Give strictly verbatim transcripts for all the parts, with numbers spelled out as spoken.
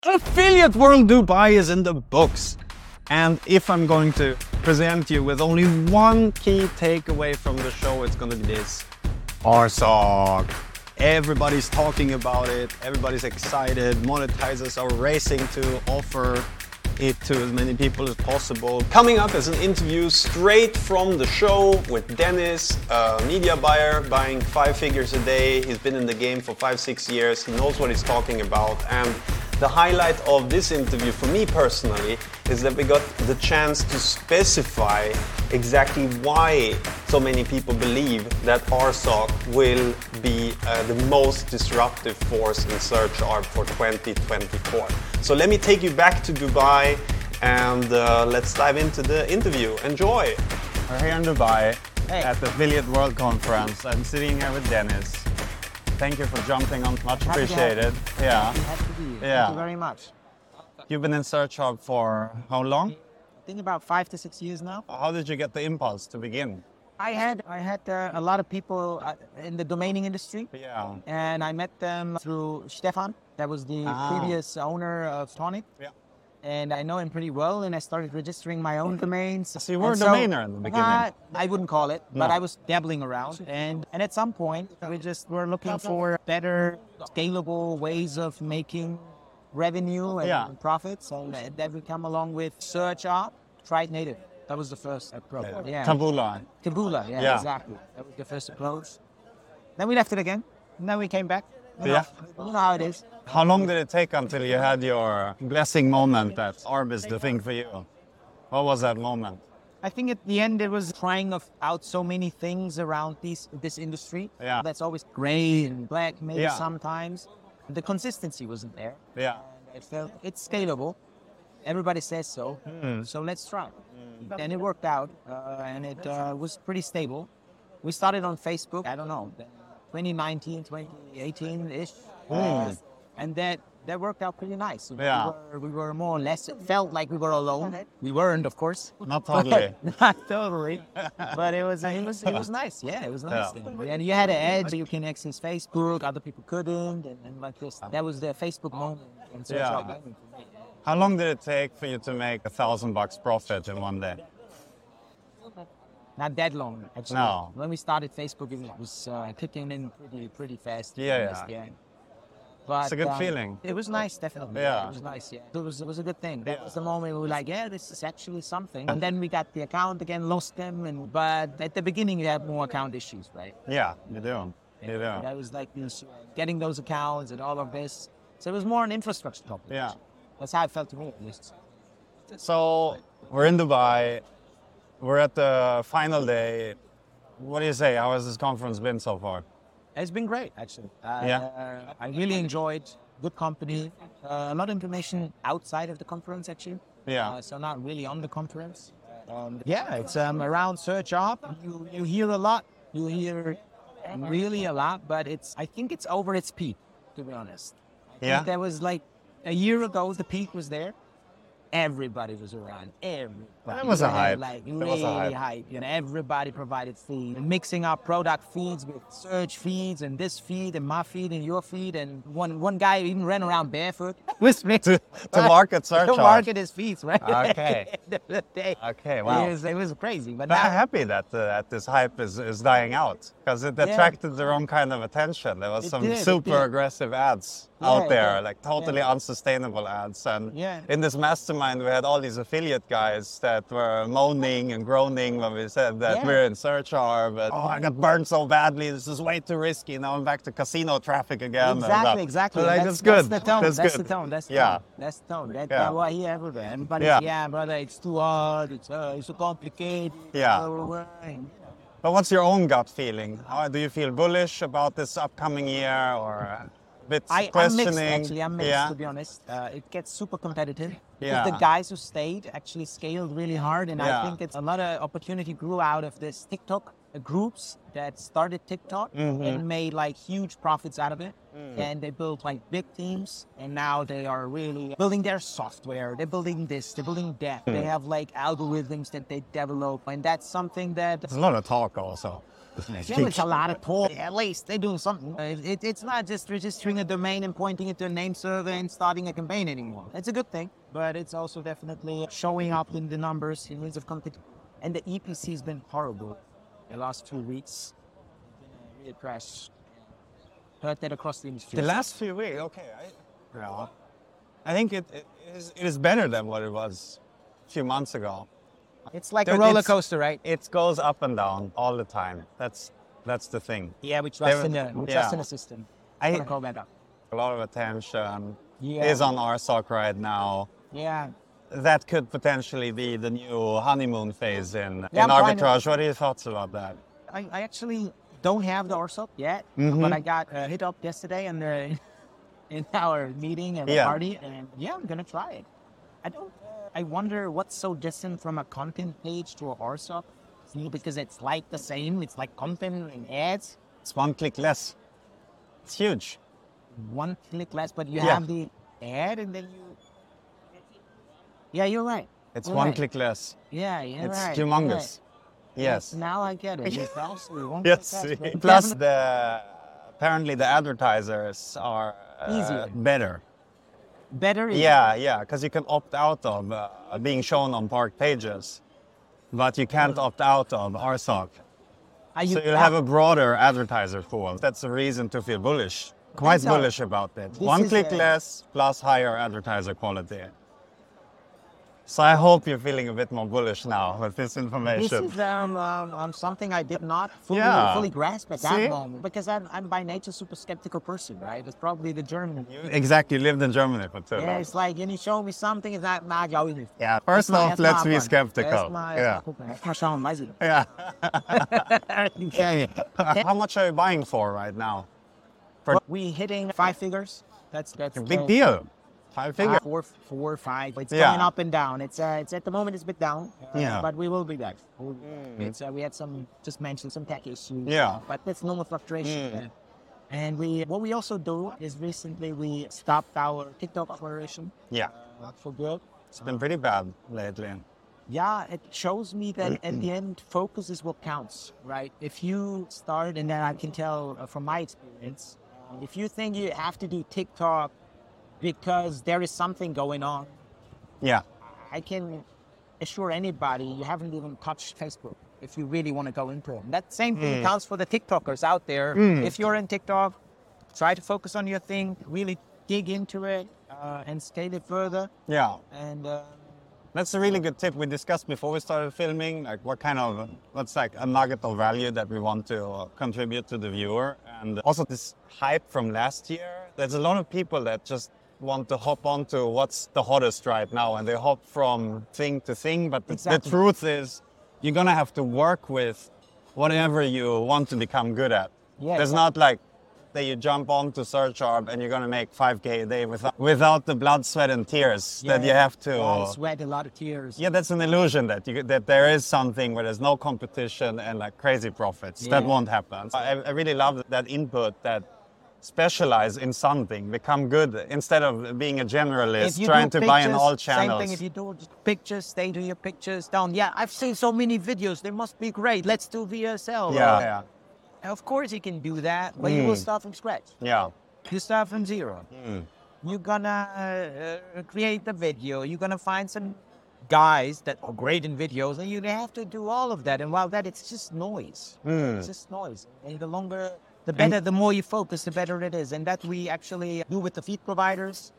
Affiliate World Dubai is in the books. And if I'm going to present you with only one key takeaway from the show, it's going to be this. R S O C. Everybody's talking about it. Everybody's excited. Monetizers are racing to offer it to as many people as possible. Coming up is an interview straight from the show with Dennis, a media buyer buying five figures a day. He's been in the game for five, six years. He knows what he's talking about. And the highlight of this interview for me personally is that we got the chance to specify exactly why so many people believe that R S O C will be uh, the most disruptive force in search arb for twenty twenty-four. So let me take you back to Dubai and uh, let's dive into the interview. Enjoy! We're here in Dubai hey. at the Affiliate World Conference. I'm sitting here with Dennis. Thank you for jumping on. Much Happy appreciated. Yeah. Happy to be here. Yeah. Thank you very much. You've been in Search Arb for how long? I think about five to six years now. How did you get the impulse to begin? I had I had uh, a lot of people uh, in the domaining industry. Yeah. And I met them through Stefan. That was the Ah. previous owner of Tonic. Yeah. And I know him pretty well, and I started registering my own domains. So you were a And domainer in the beginning? Uh, I wouldn't call it, but No. I was dabbling around. And, and at some point, we just were looking for better, scalable ways of making revenue and Yeah. profits. And then we come along with Search Arb, Tried Native. That was the first approach. Yeah. Taboola. Taboola, yeah, Yeah. exactly. That was the first approach. Then we left it again. And then we came back. You know, Yeah. You know how it is. How long did it take until you had your blessing moment that Arb is the thing for you? What was that moment? I think at the end it was trying of out so many things around this this industry. Yeah. That's always gray and black maybe Yeah. sometimes. The consistency wasn't there. Yeah. And it felt it's scalable. Everybody says so. Mm. So let's try. And it worked out, uh, and it uh, was pretty stable. We started on Facebook. I don't know, twenty nineteen, twenty eighteen ish, Mm. and that that worked out pretty nice. Yeah. We were, we were more or less. It felt like we were alone. We weren't, of course. Not totally. Not totally. But it was it was it was nice. Yeah, it was nice. Yeah. And you had an edge. You can access Facebook. Other people couldn't, and, and like this. That was the Facebook moment. And so Yeah. it's like, How long did it take for you to make a thousand bucks profit in one day? not that long, actually. No. When we started Facebook, it was uh, kicking in pretty pretty fast. to be Yeah, honest, yeah. But, It's a good um, feeling. It was nice, definitely. Yeah. It was nice, yeah. It was, it was a good thing. That Yeah. was the moment we were like, yeah, this is actually something. And then we got the account again, lost them. And But at the beginning, you had more account issues, right? Yeah, you do. You do. That was like this, getting those accounts and all of this. So it was more an infrastructure topic. Yeah. That's how it felt to me, at least. So we're in Dubai. We're at the final day. What do you say? How has this conference been so far? It's been great, actually. Uh, Yeah. I really enjoyed. Good company. Uh, a lot of information outside of the conference, actually. Yeah. Uh, so not really on the conference. Um, yeah, it's um, around Search Arb. You you hear a lot. You hear really a lot, but it's I think it's over its peak, to be honest. I Yeah. think there was like a year ago the peak was there. Everybody was around. Everybody. That was a Yeah, hype. Like That really was a hype. hype. You know, everybody provided feed. And mixing up product feeds with search feeds and this feed and my feed and your feed. And one one guy even ran around barefoot with me To, to market Search to Arb. market his feeds, right? Okay. The day. Okay, wow. It was, it was crazy. But But I'm now, happy that uh, that this hype is, is dying out because it Yeah. attracted the wrong kind of attention. There was It some did, it super did. aggressive ads Yeah, out there, yeah, like totally yeah. unsustainable ads. And Yeah. in this mastermind, we had all these affiliate guys that were moaning and groaning when we said that Yeah. we're in Search Arb. But, oh, I got burned so badly. This is way too risky. Now I'm back to casino traffic again. and exactly, blah. exactly. So, like, that's, that's good. That's the tone. That's, That's, good. the tone. That's the yeah. tone. That's the tone. That, Yeah. That's what I hear everywhere. Everybody, Yeah. yeah. yeah, brother, it's too hard. It's uh, it's so complicated. Yeah. Uh, But what's your own gut feeling? How, do you feel bullish about this upcoming year or a bit I, I'm questioning? mixed, actually. I'm mixed, yeah. to be honest. Uh, it gets super competitive. Yeah. The guys who stayed actually scaled really hard, and Yeah. I think it's a lot of opportunity grew out of this TikTok uh, groups that started TikTok Mhm. and made like huge profits out of it. Mm. And they built like big teams, and now they are really building their software. They're building this, they're building that. Mm. They have like algorithms that they develop, and that's something that There's a lot of talk also. Yeah, it's a lot of talk. At least they're doing something. It, it, it's not just registering a domain and pointing it to a name server and starting a campaign anymore. It's a good thing, but it's also definitely showing up in the numbers, in terms of content. And the E P C has been horrible the last two weeks. It's been a real crash. Heard that across the industry. The last few weeks, okay. I, yeah. I think it, it, is, it is better than what it was a few months ago. It's like Dude, a roller it's- coaster, right? It goes up and down all the time. That's that's the thing. Yeah, we trust They- in the we yeah. trust in the system. I- I want to call that up. A lot of attention Yeah. is on R S O C right now. Yeah. That could potentially be the new honeymoon phase in, Yeah, in I'm trying to- arbitrage. What are your thoughts about that? I, I actually don't have the R S O C yet, Mhm. but I got uh, hit up yesterday in the in our meeting and the Yeah. party, and yeah, I'm gonna try it. I don't. I wonder what's so different from a content page to a R S O C, because it's like the same. It's like content and ads, It's one click less. It's huge. one click less, but you Yeah. have the ad, and then you. Yeah, you're right. It's You're one right. click less. Yeah, you're It's right. you're humongous. right. Yes. Now I get it. It's also one Yes. click less, but Plus, definitely- the apparently the advertisers are uh, Easier. better. better. is- Yeah, yeah, because you can opt out of uh, being shown on park pages, but you can't opt out of R S O C. Are you- So you'll have a broader advertiser pool. That's a reason to feel bullish. Quite so. bullish about it. This One is click a- less plus higher advertiser quality. So I hope you're feeling a bit more bullish now with this This information. is um, um, um, something I did not fully, Yeah. fully grasp at that See? moment, because I'm, I'm by nature super skeptical person, right? It's probably the German. Exactly, you lived in Germany for two Yeah, long. it's like, and you show me something, it's like, nah, go with it. Yeah, first That's my- off, that's let's my be one. skeptical. That's my, Yeah. that's my, that's my schauen, weiß ich. Yeah. Yeah. How much are you buying for right now? For We hitting five figures. That's that's a big uh, deal. Five figures. uh, four, four, five. It's Yeah. going up and down. It's uh, it's at the moment it's a bit down. uh, Yeah. But we will be back. We'll- It's uh, we had some just mentioned some tech issues. Yeah. But that's normal fluctuation. Mm. yeah. And we what we also do is recently we stopped our TikTok operation Yeah, uh, for good. it's been pretty bad lately. Yeah, it shows me that at the end, focus is what counts, right? If you start, and then I can tell uh, from my experience, um, if you think you have to do TikTok because there is something going on, Yeah, I can assure anybody you haven't even touched Facebook if you really want to go into it. And that same thing counts for the TikTokers out there. If you're in TikTok, try to focus on your thing, really dig into it uh, and scale it further. yeah. And uh, That's a really good tip. We discussed before we started filming, like what kind of, what's like a nugget of value that we want to uh, contribute to the viewer. And also this hype from last year. There's a lot of people that just want to hop onto what's the hottest right now, and they hop from thing to thing. But the, the Exactly. truth is, you're gonna have to work with whatever you want to become good at. Yeah, There's not like that you jump onto Search Arb and you're gonna make five K a day without, without the blood, sweat, and tears that you yeah, have to. I sweat a lot of tears. Yeah, that's an illusion that you, that there is something where there's no competition and like crazy profits. That Yeah. won't happen. I, I really love that input, that specialize in something, become good instead of being a generalist you trying do to buy in pictures, all channels. Same thing if you do just pictures, stay to your pictures down. Yeah, I've seen so many videos. They must be great. Let's do V S L. yeah, Uh, yeah, Of course you can do that, but you will start from scratch. yeah. You start from zero. Mm. You're gonna uh, uh, create the video. You're gonna find some guys that are great in videos, and you have to do all of that. And while that, it's just noise. Mm. It's just noise. And the longer, the better, the more you focus, the better it is. And that we actually do with the feed providers.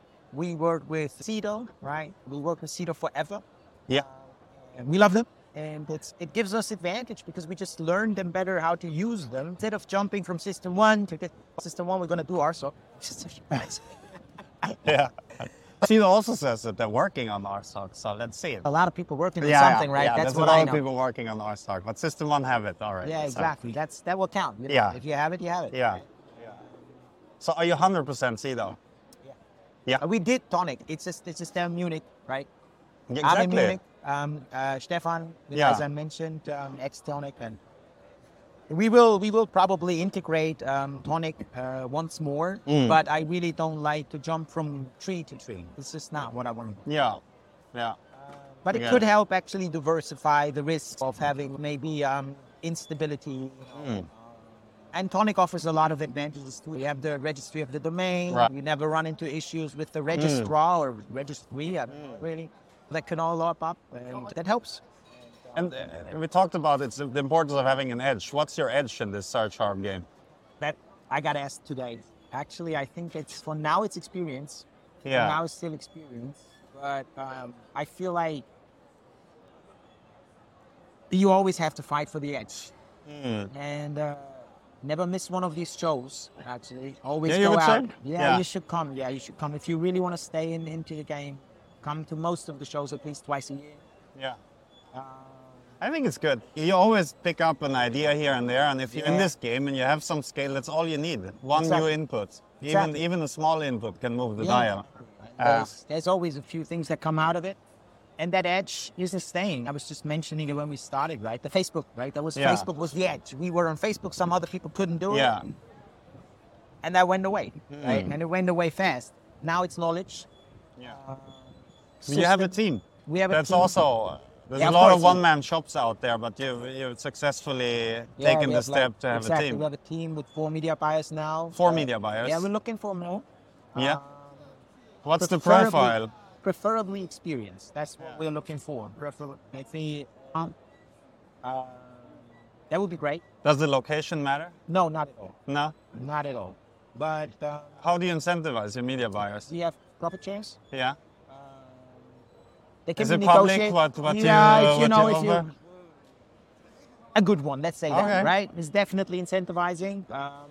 We work with Cedo, right? We work with Cedo forever. Yeah. And we love them. And it's, it gives us advantage because we just learn them better how to use them. Instead of jumping from system one to system one, we're going to do ours. So Yeah. Cito also says that they're working on R S O C, so let's see it. a lot of people working on Yeah, something, yeah, right? yeah, That's there's what a lot I of know. people working on R S O C, but System One have it already. Yeah, so- exactly. That's that will count. you know? Yeah. If you have it, you have it. Yeah. So are you one hundred percent Cito? Yeah. Uh, we did Tonic. It's just it's just uh, Munich, right? Yeah, I'm in exactly. Munich. Um, uh, Stefan, Yeah. as I mentioned, um, ex Tonic, and we will we will probably integrate um, Tonic uh, once more. Mm. But I really don't like to jump from tree to tree. It's just not what I want. Yeah. Yeah. But it Yeah. could help actually diversify the risk of having maybe um, instability. Mm. And Tonic offers a lot of advantages too. You have the registry of the domain. Right. You never run into issues with the registrar mm. or registry. Mm. Really, that can all up up, and that helps. And uh, we talked about it's the importance of having an edge. What's your edge in this Search Harp game? That I got asked today. Actually, I think it's for now it's experience. Yeah. For now it's still experience, but um, I feel like you always have to fight for the edge, mm. and uh, never miss one of these shows. Actually, always yeah, go you out. Say? Yeah, yeah, you should come. Yeah, you should come if you really want to stay in, into the game. Come to most of the shows at least twice a year. Yeah. Uh, I think it's good. You always pick up an idea here and there, and if you're yeah. in this game and you have some scale, that's all you need. One exactly. new input. Even exactly. even a small input can move the yeah. dial. There's, uh, there's always a few things that come out of it. And that edge isn't staying. I was just mentioning it when we started, right? The Facebook, right? That was yeah. Facebook was the edge. We were on Facebook. Some other people couldn't do yeah. it. And that went away, mm. right? And it went away fast. Now it's knowledge. Yeah. Uh, you have a team. We have a That's team. also... Uh, There's yeah, a lot of, of one-man shops out there, but you've, you've successfully yeah, taken the step like, to have exactly. a team. We have a team with four media buyers now. Four uh, media buyers? Yeah, we're looking for more. Yeah. Um, What's the profile? Preferably experience. That's what yeah. we're looking for. Preferably, I think um, uh, that would be great. Does the location matter? No, not at all. No? Not at all. But uh, how do you incentivize your media buyers? Do you have profit shares? Yeah. They can Is be it negotiate. public what, what yeah, you, if you what know, you if offer? you a good one, let's say okay. that, right? It's definitely incentivizing. Um,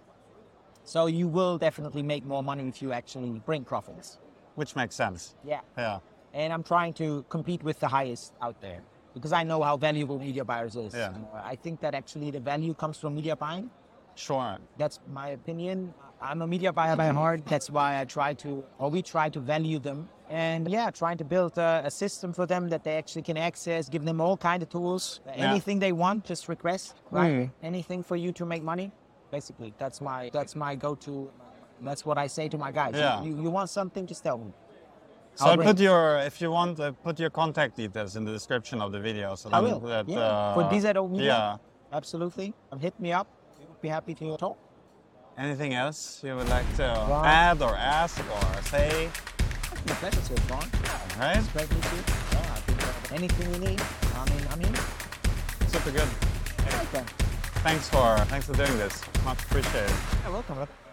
so you will definitely make more money if you actually bring profits. Which makes sense. Yeah. Yeah. And I'm trying to compete with the highest out there because I know how valuable media buyers is. Yeah. Uh, I think that actually the value comes from media buying. Sure. That's my opinion. I'm a media buyer by heart. That's why I try to, or we try to value them. And yeah, trying to build a, a system for them that they actually can access, give them all kind of tools. Yeah. Anything they want, just request, right? Mm. Anything for you to make money. Basically, that's my that's my go-to. That's what I say to my guys. Yeah. You, you want something, just tell me. So I'll put your, if you want, uh, put your contact details in the description of the video. So I will. That, yeah. uh, For D Z O Media. Yeah. Absolutely. Hit me up. Be happy to talk. Anything else you would like to wow. add or ask or say? It's my pleasure so far. All right. It's great meeting you. Yeah, I think uh, anything you need, I mean, I'm in. Super good. Okay. Thanks for thanks for doing this. Much appreciated. You're welcome.